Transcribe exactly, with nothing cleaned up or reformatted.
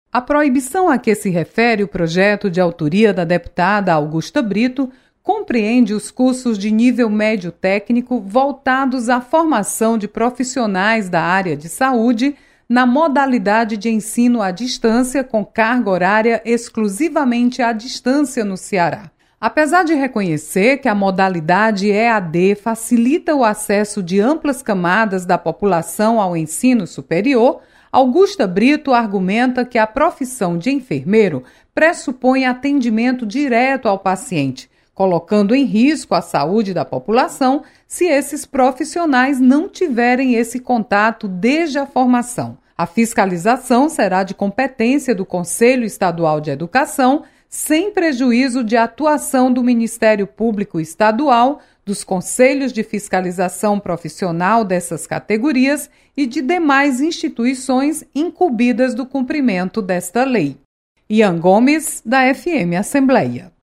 A proibição a que se refere o projeto de autoria da deputada Augusta Brito compreende os cursos de nível médio técnico voltados à formação de profissionais da área de saúde na modalidade de ensino à distância com carga horária exclusivamente à distância no Ceará. Apesar de reconhecer que a modalidade E A D facilita o acesso de amplas camadas da população ao ensino superior, Augusta Brito argumenta que a profissão de enfermeiro pressupõe atendimento direto ao paciente, colocando em risco a saúde da população se esses profissionais não tiverem esse contato desde a formação. A fiscalização será de competência do Conselho Estadual de Educação, sem prejuízo de atuação do Ministério Público Estadual, dos Conselhos de Fiscalização Profissional dessas categorias e de demais instituições incumbidas do cumprimento desta lei. Ian Gomes, da F M Assembleia.